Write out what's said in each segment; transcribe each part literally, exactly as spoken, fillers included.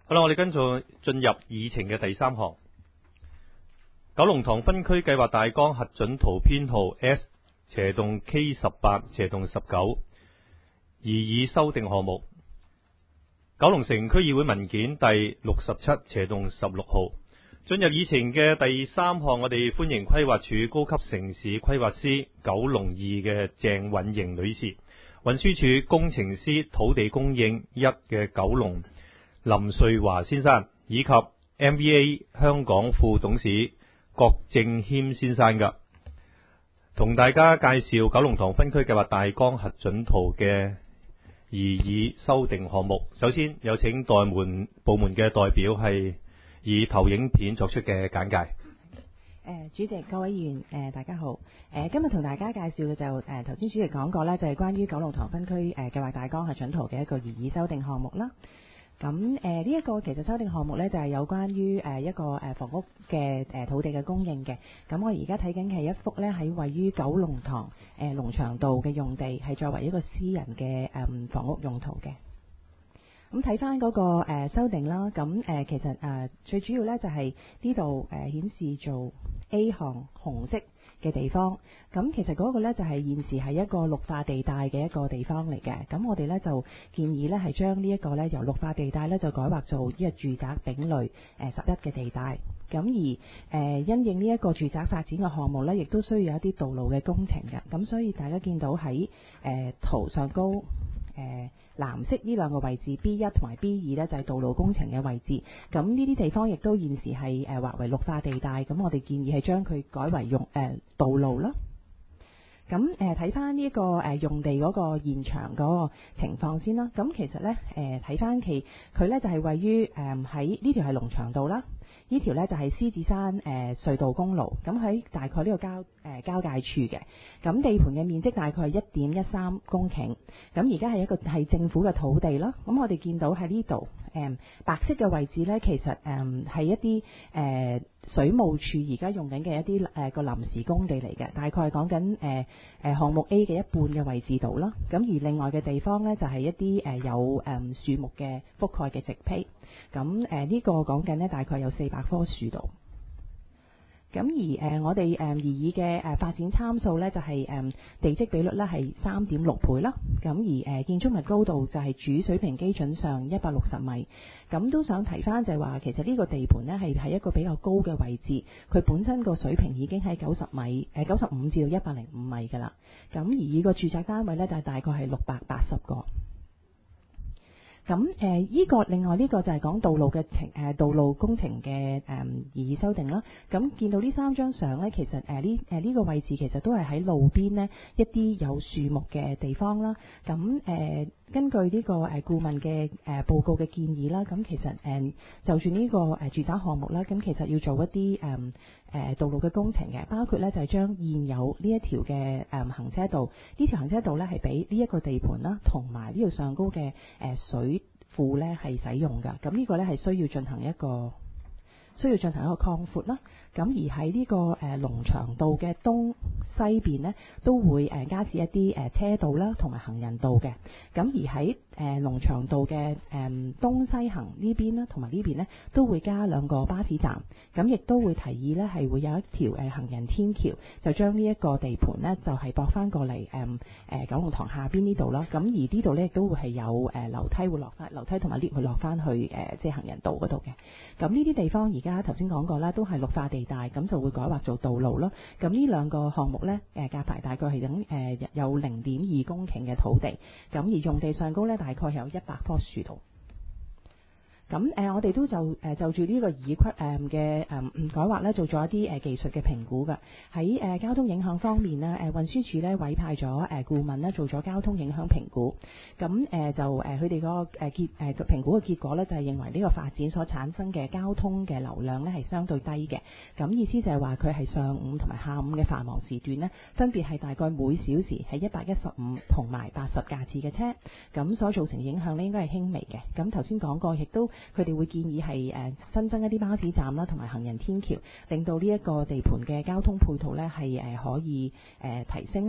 好啦，我哋跟住進入議程嘅第三項，九龍塘分區計劃大綱核准圖編號 S 斜洞 K 十八斜洞十九，擬議修訂項目。九龍城區議會文件第六十七斜洞十六號。進入議程嘅第三項，我哋歡迎規劃署高級城市規劃師九龍二嘅鄭允瑩女士，運輸署工程師土地供應一嘅九龍林瑞華先生，以及 M V A 香港副董事郭正謙先生嘅，同大家介紹九龍塘分區計劃大綱核准圖嘅擬議修訂項目。首先有請代門部門嘅代表係以投影片作出嘅簡介。 誒，主席、各位議員，誒、呃，大家好。誒、呃，今日同大家介紹嘅就誒，頭先主席講過咧，就係、是、關於九龍塘分區誒計劃大綱核准圖嘅一個擬議修訂項目啦。咁誒呢一個其實修訂項目咧就係、是、有關於誒、呃、一個誒房屋嘅誒、呃、土地嘅供應嘅。咁我而家睇緊係一幅咧喺位於九龍塘誒龍翔道嘅用地，係作為一個私人嘅誒、呃、房屋用途嘅。咁睇翻嗰個誒、呃、修訂啦，咁誒、呃、其實誒、呃、最主要咧就係呢度誒顯示做 A 項紅色嘅地方，咁其實嗰個咧就係、是、現時係一個綠化地帶嘅一個地方嚟嘅。咁我哋咧就建議咧係將呢一個咧由綠化地帶咧就改劃做呢個住宅丙類誒十一嘅地帶。咁而誒、呃、因應呢一個住宅發展嘅項目咧，亦都需要有一啲道路嘅工程嘅。咁所以大家見到喺誒、呃、圖上高誒。呃藍色呢兩個位置 B 一同埋 B 二呢，就係道路工程嘅位置，咁呢啲地方亦都現時係誒劃為綠化地帶，咁我哋建議係將佢改為用誒、呃、道路啦。咁誒睇翻呢一個誒用地嗰個現場嗰個情況先啦。咁其實呢，誒睇翻其佢呢就係位於誒喺呢條係龍翔道啦。呢條呢就係獅子山誒、呃、隧道公路，咁喺大概呢個交誒、呃、交界處嘅，咁地盤嘅面積大概係一點一三公頃，咁而家係一個係政府嘅土地啦。咁我哋見到喺呢度誒白色嘅位置呢，其實誒係、呃、一啲誒、呃、水務署而家用緊嘅一啲誒個臨時工地嚟嘅，大概係講緊誒誒項目 A 嘅一半嘅位置度啦。咁而另外嘅地方呢，就係、是、一啲誒、呃、有誒、呃、樹木嘅覆蓋嘅植被。咁誒呢個講緊呢，大概有四百棵樹度。咁而誒、呃、我哋誒擬議嘅誒發展參數呢，就係、是、誒、呃、地積比率呢係三點六倍啦。咁而誒、呃、建築物高度就係主水平基準上一百六十米。咁都想提翻就係話，其實呢個地盤呢係喺一個比較高嘅位置，佢本身個水平已經係九十米誒九十五至到一百零五米㗎啦。咁而呢個住宅單位呢，就係、是、大概係六百八十個。咁誒依個另外呢個就係講道路嘅程誒道路工程嘅誒擬議修訂啦。咁見到呢三張相呢，其實誒呢誒呢個位置其實都係喺路邊呢一啲有樹木嘅地方啦。咁誒、呃、根據呢個誒顧問嘅誒報告嘅建議啦，咁其實誒、呃、就住呢個誒住宅項目啦，咁其實要做一啲誒誒道路嘅工程嘅，包括咧就係、是、將現有呢一條嘅誒、呃、行車道，呢條行車道咧係俾呢一個地盤啦，同埋呢條上高嘅誒、呃、水庫咧係使用㗎。咁呢個咧係需要進行一個需要進行一個擴闊啦。咁而喺呢、這個誒龍翔道嘅東西邊呢，都會誒、呃、加設一啲誒、呃、車道啦，同埋行人道嘅。咁而喺誒龍翔道嘅誒、呃、東西行呢邊啦，同埋呢邊呢，都會加兩個巴士站。咁亦都會提議呢，係會有一條誒、呃、行人天橋，就將呢一個地盤呢，就係駁翻過嚟誒誒九龍塘下邊呢度啦。咁而呢度呢，亦都會係有誒、呃、樓梯會落翻樓梯同埋 lift 會落翻去誒、呃、即係行人道嗰度嘅。咁呢啲地方而家頭先講過啦，都係綠化地帶，咁就會改劃做道路咯。咁呢兩個項目呢，誒夾排大概係等誒有零點二公頃嘅土地，咁而用地上高呢，大概係有一百棵樹度。咁誒、呃，我哋都就誒、呃、就住呢個擬規誒嘅誒改劃咧，做咗一啲誒、呃、技術嘅評估㗎。喺誒、呃、交通影響方面呢，誒、呃、運輸署咧委派咗誒、呃、顧問咧做咗交通影響評估。咁誒、呃、就誒佢哋個誒結誒個評估嘅結果咧，就係、是、認為呢個發展所產生嘅交通嘅流量咧係相對低嘅。咁意思就係話佢係上午同埋下午嘅繁忙時段呢，分別係大概每小時係一百一十五同埋八十架次嘅車。咁所造成影響咧應該係輕微嘅。咁頭先講過，亦都佢哋會建議係誒新增一啲巴士站啦，同埋行人天橋，令到呢一個地盤嘅交通配套咧係誒可以誒提升啦。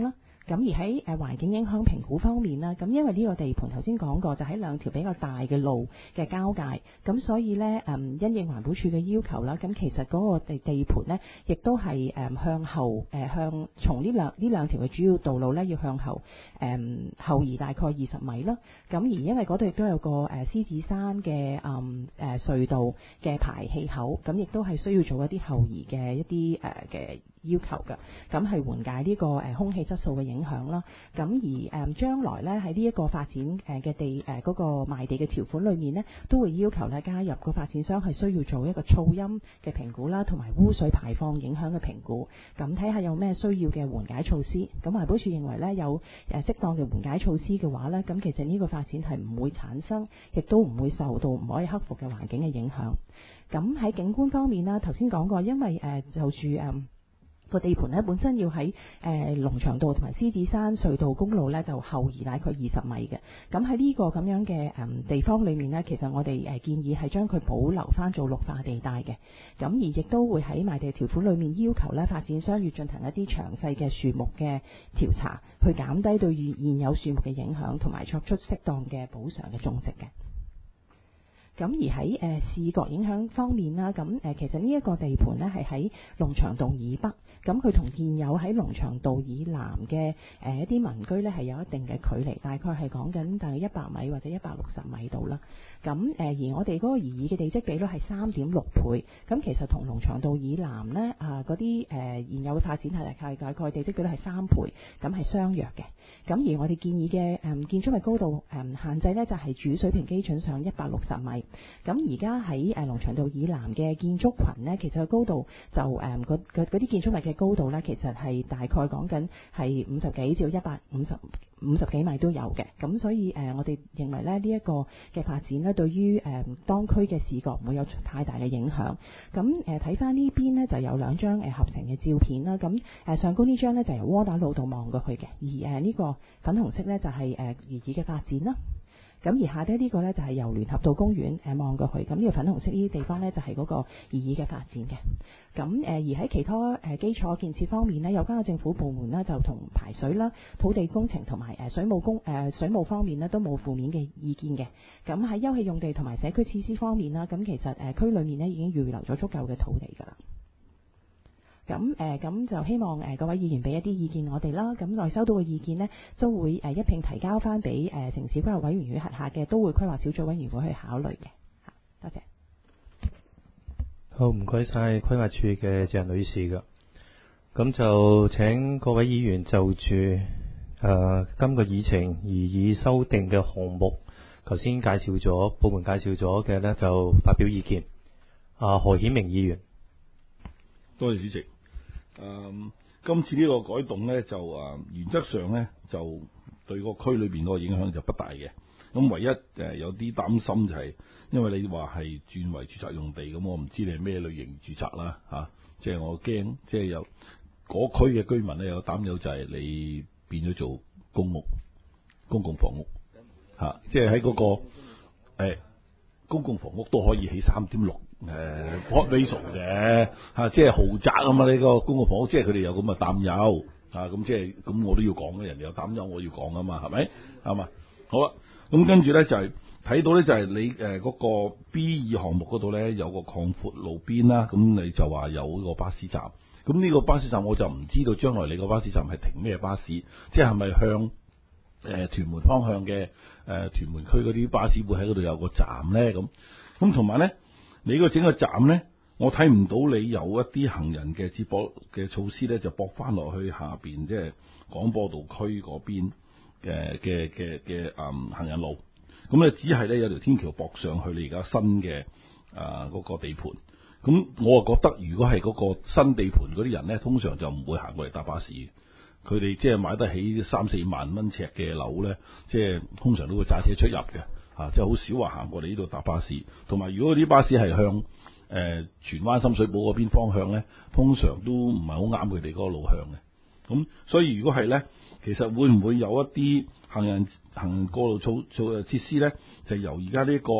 咁而喺誒環境影響評估方面啦，咁因為呢個地盤頭先講過就喺兩條比較大嘅路嘅交界，咁所以呢，誒因應環保署嘅要求啦，咁其實嗰個地地盤呢，亦都係誒向後誒向從呢兩呢兩條嘅主要道路呢，要向後誒後移大概二十米啦。咁而因為嗰度亦都有個誒獅子山嘅誒誒隧道嘅排氣口，咁亦都係需要做一啲後移嘅一啲誒嘅要求嘅，咁係緩解呢個誒空氣質素嘅影響啦。咁而誒將來咧喺呢一個發展誒嘅地誒嗰個賣地嘅條款裏面呢，都會要求咧加入個發展商係需要做一個噪音嘅評估啦，同埋污水排放影響嘅評估，咁睇下有咩需要嘅緩解措施。咁環保署認為咧有誒適當嘅緩解措施嘅話咧，咁其實呢個發展係唔會產生，亦都唔會受到唔可以克服嘅環境嘅影響。咁喺景觀方面啦，頭先講過，因為誒就住誒個地盤咧本身要喺誒龍翔道同埋獅子山隧道公路咧就後移大概二十米嘅。咁喺呢個咁樣嘅誒地方裏面呢，其實我哋誒建議係將佢保留翻做綠化地帶嘅。咁而亦都會喺賣地條款裏面要求咧發展商要進行一啲詳細嘅樹木嘅調查，去減低對現有樹木嘅影響，同埋作出適當嘅補償嘅種植嘅。咁而喺誒、呃、視覺影響方面啦，咁誒、呃、其實呢一個地盤呢係喺龍翔道以北，咁佢同現有喺龍翔道以南嘅誒、呃、一啲民居呢係有一定嘅距離，大概係講緊大概一百米或者一百六十米度啦。咁誒、呃、而我哋嗰個擬議嘅地積比率係三點六倍，咁其實同龍翔道以南呢啊嗰啲誒現有嘅發展係大概大概地積比率係三倍，咁係相若嘅。咁而我哋建議嘅誒、呃、建築物高度誒、呃、限制呢，就係、是、主水平基準上一百六十米。咁而家喺誒龍翔道以南嘅建築群呢，其實個高度就誒嗰啲建築物嘅高度呢，其實係大概講緊係五十幾至一百五十五十幾米都有嘅。咁所以誒、呃、我哋認為咧呢一、這個嘅發展呢，對於誒、呃、當區嘅視覺唔會有太大嘅影響。咁誒睇翻呢邊呢，就有兩張誒、呃、合成嘅照片啦。咁誒、呃、上高呢張呢，就由窩打老道望過去嘅，而誒呢、呃這個粉紅色呢，就係誒擬議嘅發展啦。咁而下低呢個呢，就係由聯合道公園誒望過去，咁呢個粉紅色呢啲地方呢，就係嗰個擬議嘅發展嘅。咁誒而喺其他誒基礎建設方面呢，有關嘅政府部門呢，就同排水啦、土地工程同埋誒水務工誒水務方面呢，都冇負面嘅意見嘅。咁喺休憩用地同埋社區設施方面啦，咁其實誒區裏面呢，已經預留咗足夠嘅土地㗎啦。咁誒咁就希望誒、呃、各位議員俾一啲意見我哋啦。咁內收到嘅意見呢，都會誒、呃、一併提交翻俾誒城市規劃委員會轄下嘅都會規劃小組委員會去考慮嘅。嚇，多謝。 好，唔該晒規劃處嘅鄭女士㗎。咁就請各位議員就住誒、呃、今個議程而以修訂嘅項目，頭先介紹咗部門介紹咗嘅呢，就發表意見。啊，何顯明議員， 多謝主席。誒、嗯，今次呢個改動呢，就誒、呃、原則上呢，就對個區裏邊嗰個影響就不大嘅。咁唯一誒、呃、有啲擔心就係、是，因為你話係轉為住宅用地，咁我唔知你係咩類型住宅啦嚇。即、啊、係、就是、我驚，即係有嗰區嘅居民呢，有擔憂就係你變咗做公屋、公共房屋嚇，即係喺嗰個誒、呃、公共房屋都可以起三點六。誒 hot ratio 嘅嚇，即係豪宅啊嘛！呢、這個公共房屋，即係佢哋有咁嘅擔憂啊，咁即係咁我都要講嘅，人哋有擔憂，我要講啊嘛，係咪係嘛？好啦，咁跟住咧就係、是、睇到咧就係你誒嗰、呃那個 B 二項目嗰度咧有個擴闊路邊啦，咁你就話有個巴士站，咁呢個巴士站我就唔知道將來你個巴士站係停咩巴士，即係係咪向誒、呃、屯門方向嘅誒、呃、屯門區嗰啲巴士會喺嗰度有個站咧？咁咁同埋咧。你個整個站呢，我睇唔到你有一啲行人嘅接駁嘅措施呢，就駁翻落去下邊，即係廣播道區嗰邊嘅嘅嘅嘅誒行人路。咁咧只係呢，有條天橋駁上去你而家新嘅啊嗰個地盤。咁我啊覺得，如果係嗰個新地盤嗰啲人呢，通常就唔會行過嚟搭巴士。佢哋即係買得起三四萬蚊尺嘅樓呢，即係通常都會揸車出入嘅。啊，即係好少話行過嚟呢度搭巴士，同埋如果啲巴士係向誒、呃、荃灣深水埗嗰邊方向咧，通常都唔係好啱佢哋嗰個路向嘅。咁、嗯、所以如果係咧，其實會唔會有一啲行人行人過路措措設施咧，就由而家呢個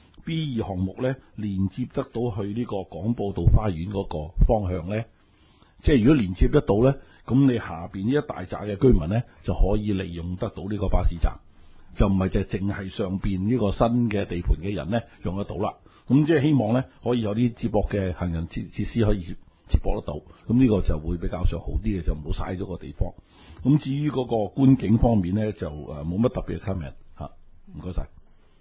B 二項目咧連接得到去呢個廣播道花園嗰個方向咧？即係如果連接得到咧， 咁你下邊呢一大紮嘅居民咧就可以利用得到呢個巴士站，就唔係就淨係上邊呢個新嘅地盤嘅人咧用得到啦。咁即係希望咧可以有啲接駁嘅行人設設施可以接駁得到，咁呢個就會比較上好啲嘅，就唔好嘥咗個地方。咁至於嗰個觀景方面咧，就誒冇乜特別嘅 comment 嚇，唔該晒。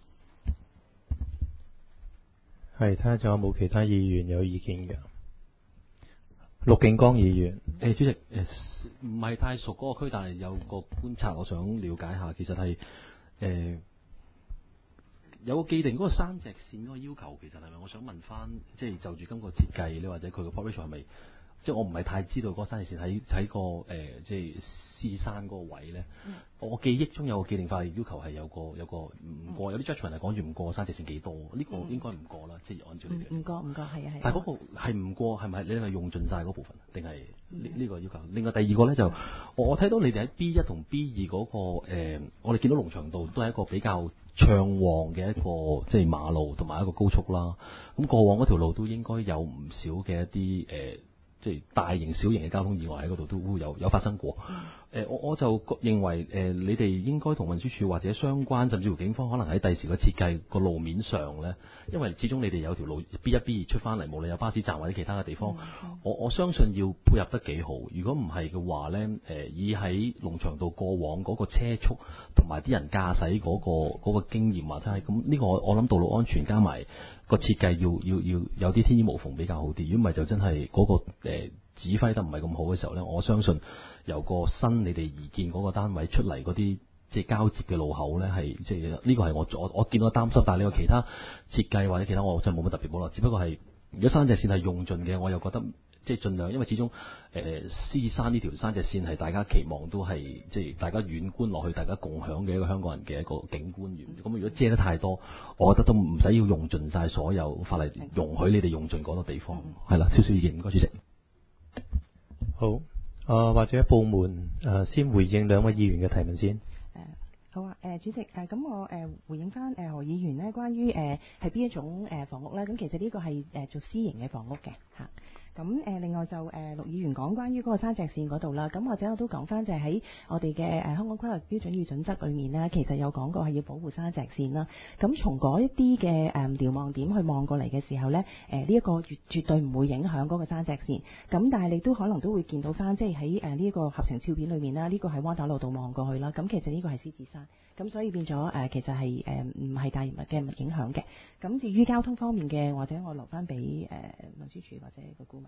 係，睇下仲有冇其他議員有意見嘅。陸景光議員， 誒主席，誒唔係太熟嗰個區，但係有個觀察，我想了解下，其實係誒、呃、有個既定嗰個山脊線嗰個要求，其實係咪？我想問翻，即係就住今個設計咧，或者佢個 population 係咪？即係我唔係太知道嗰個山脊線喺喺個誒、呃、即係獅子山嗰個位咧。嗯、我記憶中有個既定法律要求係有個有個唔過，有啲 judgment 係講住唔過山脊線幾多？呢、呢個應該唔過啦，即係按照你嘅。 唔過唔過係啊係。 但係嗰個係唔過係咪？你係用盡晒嗰部分，定係呢呢個要求？另外第二個咧就我睇到你哋喺 B 一同 B 二嗰個、呃、我哋見到龍翔道都係一個比較暢旺嘅一個即係馬路同埋一個高速啦。咁過往嗰條路都應該有唔少嘅一啲誒。呃即係大型、小型嘅交通意外喺嗰度都會有有發生過。誒、呃，我我就認為誒、呃，你哋應該同運輸署或者相關，甚至乎警方可能喺第時嘅設計個路面上咧，因為始終你哋有條路 B 一 B 二出翻嚟，無論有巴士站或者其他嘅地方，嗯、我我相信要配合得幾好。如果唔係嘅話咧，誒、呃，以喺龍翔道過往嗰個車速同埋啲人駕駛嗰個嗰、嗰個經驗或者係咁呢個我，我諗道路安全加埋。個設計要要要有啲天衣無縫比較好啲，如果唔係就真係嗰、那個誒、呃、指揮得唔係咁好嘅時候咧，我相信由個新你哋移建嗰個單位出嚟嗰啲即係交接嘅路口咧，係即係呢個係我我我見到擔心，但係你話其他設計或者其他我真係冇乜特別保留，只不過係如果山脊線係用盡嘅，我又覺得即係盡量，因為始終誒獅子山呢條山脊線係大家期望都係即係大家遠觀落去，大家共享嘅一個香港人嘅一個景觀園。咁如果遮得太多，我覺得都唔使要用盡晒所有法例容許你哋用盡嗰個地方。係啦，少少意見，唔該主席。 好，啊、呃、或者部門誒、呃、先回應兩位議員嘅提問先。誒、 呃、好啊，誒、呃、主席誒咁、呃、我誒、呃、回應翻誒、呃、何議員咧，關於誒係邊一種誒、呃、房屋咧？咁其實呢個係誒、呃、做私營嘅房屋嘅嚇。咁誒、呃、另外就誒、呃、陸議員講關於嗰個山脊線嗰度啦，咁或者我都講翻就係喺我哋嘅誒香港規劃標準與準則裏面呢，其實有講過係要保護山脊線啦。咁從嗰一啲嘅誒瞭望點去望過嚟嘅時候呢，誒呢一個絕絕對唔會影響嗰個山脊線。咁但係你都可能都會見到翻，即係喺誒呢一個合成照片裏面啦，呢、這個係窩打老道望過去啦。咁其實呢個係獅子山，咁所以變咗誒、呃、其實係誒唔係大嘅影響嘅。咁至於交通方面嘅，或者我留翻俾誒運輸署或者個顧問。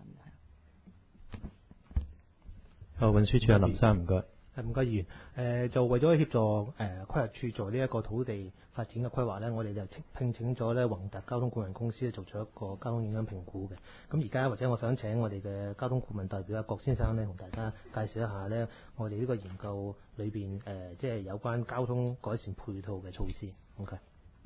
好，運輸署阿林生，唔該。 係唔該，議員。誒、呃、就為咗協助誒、呃、規劃處做呢一個土地發展嘅規劃咧，我哋就聘請咗咧宏達交通顧問公司咧做咗一個交通影響評估嘅。咁而家或者我想請我哋嘅交通顧問代表阿郭先生咧，同大家介紹一下咧，我哋呢個研究裏邊誒即係有關交通改善配套嘅措施。OK。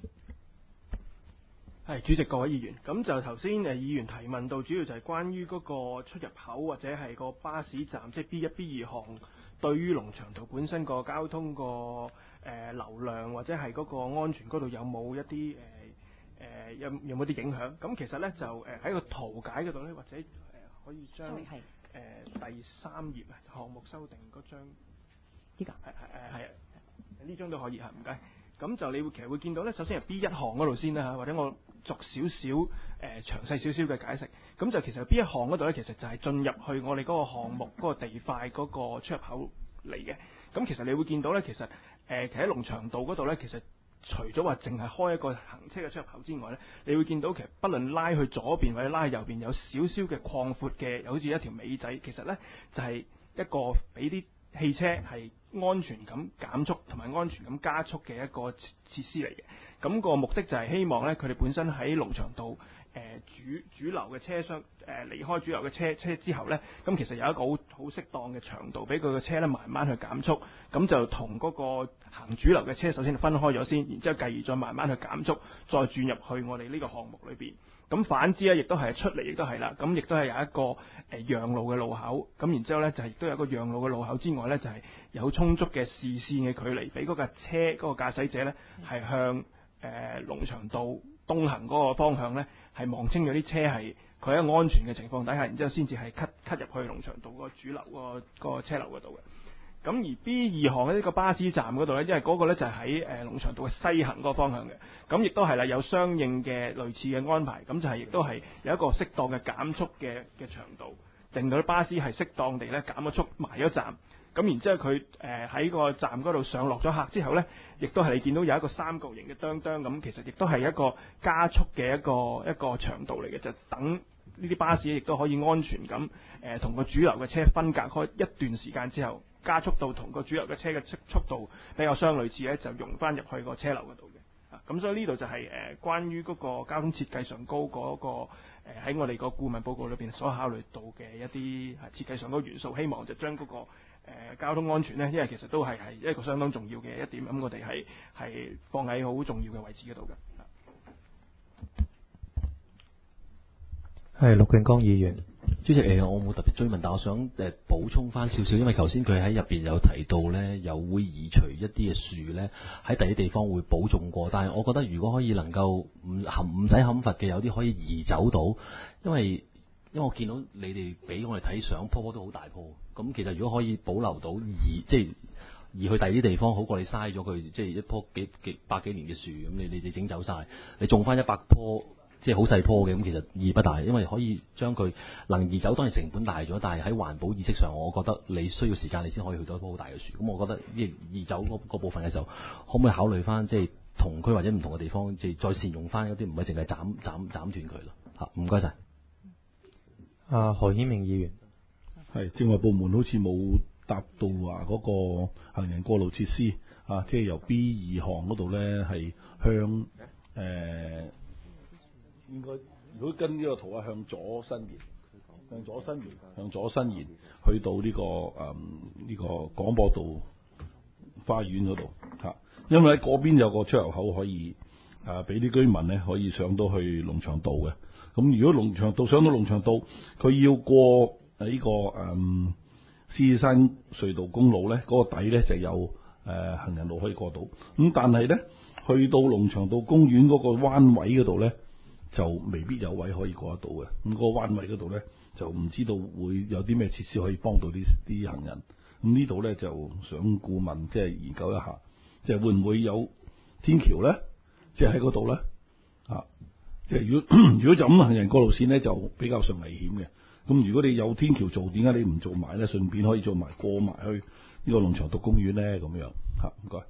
係主席，各位議員，咁就頭先誒議員提問到，主要就係關於嗰個出入口或者係個巴士站，即係 B 一 B 二項，對於龍翔道本身個交通個誒、呃、流量或者係嗰個安全嗰度有冇一啲誒誒有有冇啲影響？咁其實咧就誒喺、呃、個圖解嗰度咧，或者誒、呃、可以將誒、呃、第三頁啊項目修訂嗰張呢個係係誒係啊呢張都可以嚇，唔該。咁就你會其實會見到咧，首先係 B 一項嗰度先啦，或者我逐少少誒詳細少少嘅解釋。咁就其實 B 一項嗰度咧，其實就係進入去我哋嗰個項目嗰個地塊嗰個出入口嚟嘅。咁其實你會見到咧，其實誒其實喺龍翔道嗰度咧，其實除咗話淨係開一個行車嘅出入口之外咧，你會見到其實不論拉去左邊或者拉去右邊，有少少嘅擴闊嘅，又好似一條尾仔，其實咧就係一個俾啲汽車係安全咁減速同埋安全咁加速嘅一個設施嚟嘅，咁、那個目的就係希望咧，佢哋本身喺龍翔道誒、呃、主主流嘅車廂誒離開主流嘅車車之後咧，咁其實有一個好好適當嘅長度，俾佢嘅車咧慢慢去減速，咁就同嗰個行主流嘅車首先分開咗先，然之後繼而再慢慢去減速，再轉入去我哋呢個項目裏邊。咁反之咧，亦都係出嚟，亦都係啦。咁亦都係有一個誒、呃、讓路嘅路口。咁然之後咧，就係亦都有一個讓路嘅路口之外咧，就係、是、有充足嘅視線嘅距離，俾嗰架車嗰、那個駕駛者咧係向誒龍翔道東行嗰個方向呢，係望清咗啲車係佢喺一個安全嘅情況底下，然之後先至係 cut cut 入去龍翔道嗰個主流嗰個嗰個車流嗰度嘅。咁而 B 二項呢個巴士站嗰度呢，因為嗰個呢就係喺誒龍翔道嘅西行嗰個方向嘅，咁亦都係啦，有相應嘅類似嘅安排，咁就係亦都係有一個適當嘅減速嘅嘅長度，令到啲巴士係適當地咧減咗速埋咗站，咁然之後佢誒喺個站嗰度上落咗客之後呢，亦都係你見到有一個三角形嘅噠噠咁，其實亦都係一個加速嘅一個一個長度嚟嘅，就等呢啲巴士亦都可以安全咁誒同個主流嘅車分隔開一段時間之後，加速到同個主流嘅車嘅速速度比較相類似咧，就融翻入去個車流嗰度嘅。啊，咁所以呢度就係、是、誒、呃、關於嗰個交通設計上高嗰、那個誒喺、呃、我哋個顧問報告裏邊所考慮到嘅一啲係設計上嗰個元素，希望就將嗰、那個、呃、交通安全咧，因為其實都係係一個相當重要嘅一點，咁我哋係係放喺好重要嘅位置嗰度嘅。 係陸永光議員。 主席誒，我冇特別追問，但我想誒補充翻少少，因為頭先佢喺入邊有提到咧，又會移除一啲嘅樹咧，喺第啲地方會保種過。但係我覺得如果可以能夠唔含唔使砍伐嘅，有啲可以移走到，因為因為我見到你哋俾我哋睇相，棵棵都好大棵。咁其實如果可以保留到移，即係移去第啲地方，好過你嘥咗佢，即係一棵幾幾百幾年嘅樹，咁你你你整走晒，你種翻一百棵。即係好細棵嘅，咁其實意義不大，因為可以將佢能移走，當然成本大咗，但係喺環保意識上，我覺得你需要時間，你先可以去到一棵好大嘅樹。咁我覺得移移走嗰部分嘅時候，可唔可以考慮翻即係同區或者唔同嘅地方，即係再善用翻嗰啲，唔係淨係斬斬斬斷佢咯。嚇，唔該晒。 啊，何顯明議員， 係政府部門好似冇答到話嗰個行人過路設施啊，即係由 B 二項嗰度咧係向誒。呃應該如果跟呢個圖啊，向左伸延，向左伸延，向左伸延，去到呢、這個誒呢、嗯這個廣播道花園嗰度嚇，因為喺嗰邊有個出入口可以誒俾啲居民咧可以上到去龍翔道嘅。咁如果龍翔道上到龍翔道，佢要過誒、這、呢個誒獅子山隧道公路咧，嗰、那個底咧就有誒、呃、行人路可以過到。咁但係咧去到龍翔道公園嗰個彎位嗰度咧，就未必有位可以過得到嘅，咁、那個彎位嗰度咧就唔知道會有啲咩設施可以幫到啲啲行人。咁呢度咧就想顧問即係研究一下，即係會唔會有天橋咧？即係喺嗰度咧啊！即係如果如果就咁行人過路線咧，就比較上危險嘅。咁如果你有天橋做，點解你唔做埋咧？順便可以做埋過埋去呢個龍翔道公園咧？咁樣嚇，唔該。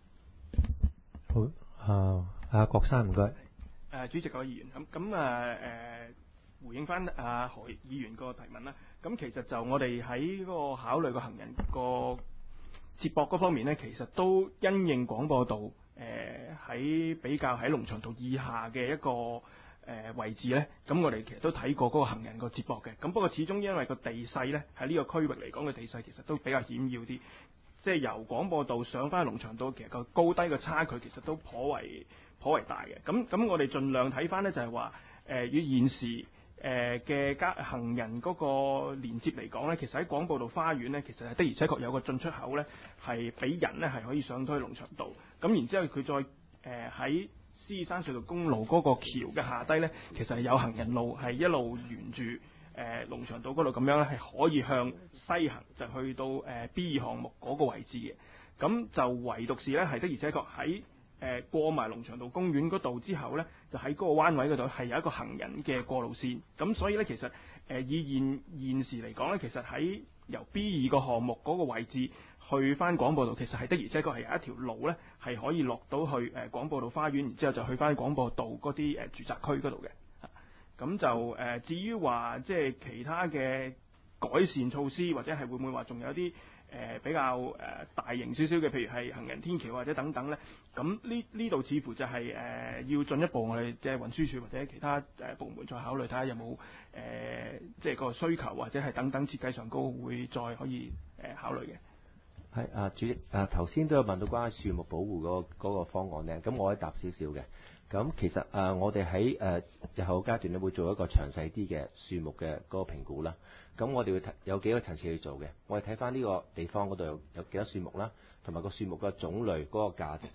好啊，阿郭生唔該。 誒、呃、主席各位議員，咁咁啊誒回應翻阿何議員個提問啦。咁其實就我哋喺嗰個考慮個行人個接駁嗰方面呢，其實都因應廣播道誒喺、呃、比較喺龍翔道以下嘅一個誒、呃、位置呢。咁我哋其實都睇過嗰個行人個接駁嘅。咁不過始終因為個地勢呢，喺呢個區域嚟講嘅地勢其實都比較險要啲，即係由廣播道上翻龍翔道，其實個高低嘅差距其實都頗為頗為大嘅。咁咁我哋盡量睇翻呢，就係話誒以現時誒嘅加行人嗰個連接嚟講呢，其實喺廣播道花園呢，其實係的而且確有個進出口呢，係俾人呢係可以上到去龍翔道。咁然之後佢再誒喺獅子山隧道公路嗰個橋嘅下低呢，其實係有行人路係一路沿住誒龍翔道嗰度咁樣咧，係可以向西行，就去到誒、呃、B 二項目嗰個位置嘅。咁就唯獨是呢，係的而且確喺誒過埋龍翔道公園嗰度之後呢，就喺嗰個彎位嗰度係有一個行人嘅過路線。咁所以呢，其實誒、呃、以現現時嚟講呢，其實喺由 B 二個項目嗰個位置去翻廣播道，其實係的而且確係有一條路呢，係可以落到去誒廣播道花園，然之後就去翻廣播道嗰啲誒住宅區嗰度嘅。咁就誒、呃，至於話即係其他嘅改善措施，或者係會唔會話仲有啲誒、呃、比較誒、呃、大型少少嘅，譬如係行人天橋或者等等咧？咁呢呢度似乎就係、是、誒、呃、要進一步我哋即係運輸署或者其他誒部門再考慮，睇下有冇誒即係個需求或者係等等設計上高會再可以誒、呃、考慮嘅。 係啊，主席啊，頭先都有問到關於樹木保護嗰個嗰個方案咧，咁我可以答少少嘅。咁其實誒、呃，我哋喺誒日後階段咧，會做一個詳細啲嘅樹木嘅嗰個評估啦。咁我哋會睇有幾個層次去做嘅。我哋睇翻呢個地方嗰度有有幾多樹木啦，同埋個樹木嘅種類嗰個價值嘅。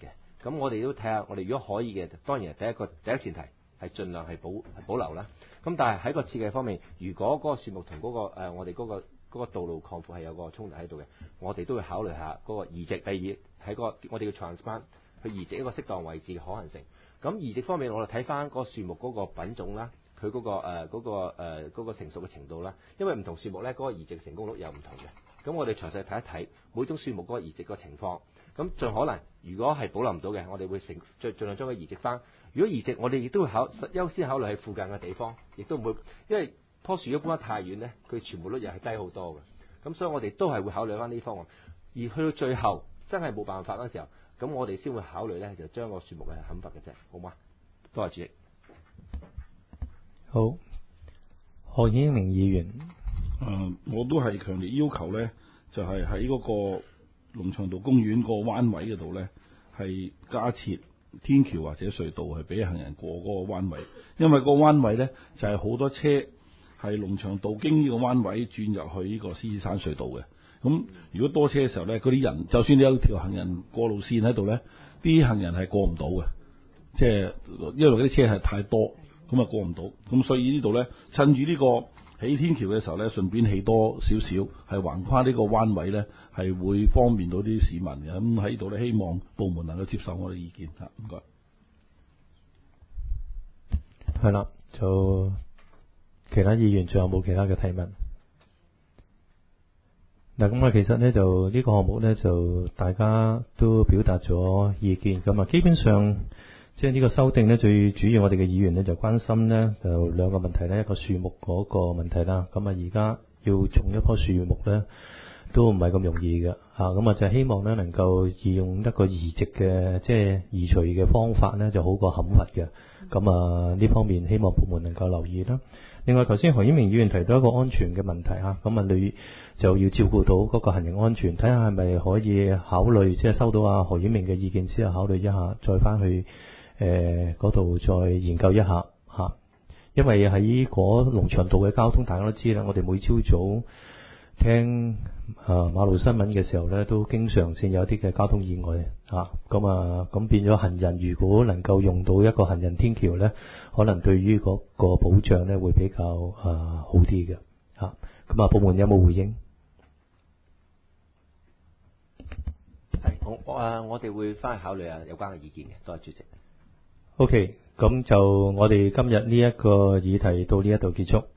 咁我哋都睇下，我哋如果可以嘅，當然第一個第一前提係盡量係保係保留啦。咁但係喺個設計方面，如果嗰個樹木同嗰、嗰個、呃、我哋嗰、嗰個嗰個道路擴闊係有個衝突喺度嘅，我哋都會考慮下嗰個移植。第二喺個我哋嘅 transplant 去移植一個適當位置嘅可行性。咁移植方面，我哋睇翻嗰個樹木嗰個品種啦，佢嗰、嗰個誒嗰、呃嗰個誒、呃嗰個成熟嘅程度啦。因為唔同樹木咧，嗰、嗰個移植成功率又唔同嘅。咁我哋詳細睇一睇每種樹木嗰個移植個情況。咁盡可能，如果係保留唔到嘅，我哋會成盡盡量將佢移植翻。如果移植，我哋亦都會考優先考慮喺附近嘅地方，亦都唔會，因為樖樹如果搬得太遠咧，佢存活率又係低好多嘅。咁所以我哋都係會考慮翻呢方案。而去到最後真係冇辦法嗰時候，咁我哋先會考慮咧，就將個樹木係砍伐嘅啫，好嗎？多謝主席。 好，何顯明議員， 誒、呃，我都係強烈要求咧，就係喺嗰個龍翔道公園個彎位嗰度咧，係加設天橋或者隧道，係俾行人過嗰個彎位。因為個彎位咧就係、是、好多車係龍翔道經呢個彎位轉入去呢個獅子山隧道嘅。咁如果多車嘅時候咧，嗰啲人就算你有條行人過路線喺度咧，啲行人係過唔到嘅，即、就、係、是、因為嗰啲車係太多，咁啊過唔到。咁所以呢度咧，趁住呢個起天橋嘅時候咧，順便起多少少，係橫跨呢個彎位咧，係會方便到啲市民嘅。咁喺度咧，希望部門能夠接受我哋意見嚇，唔該。 係啦，就其他議員仲有冇其他嘅提問？嗱，咁啊，其實咧就呢個項目咧就大家都表達咗意見，咁啊，基本上即係呢個修訂咧，最主要我哋嘅議員咧就關心咧就兩個問題咧，一個樹木嗰個問題啦。咁啊，而家要種一棵樹木咧都唔係咁容易嘅嚇，咁啊就希望咧能夠用一個移植嘅即係移除嘅方法咧就好過砍伐嘅。咁啊呢方面希望部門能夠留意啦。另外，頭先何顯明議員提到一個安全嘅問題嚇，咁啊你就要照顧到嗰個行人安全，睇下係咪可以考慮，即係收到啊何顯明嘅意見之後考慮一下，再翻去誒嗰度再研究一下嚇。因為喺嗰龍翔道嘅交通，大家都知啦，我哋每朝早聽啊馬路新聞嘅時候咧，都經常性有一啲嘅交通意外嚇，咁啊咁變咗行人如果能夠用到一個行人天橋咧，可能對於嗰個保障咧會比較啊好啲嘅嚇。咁啊，部門有冇回應？ 係我我啊，我哋會翻去考慮下有關嘅意見嘅，多謝主席。 OK，咁就我哋今日呢一個議題到呢一度結束。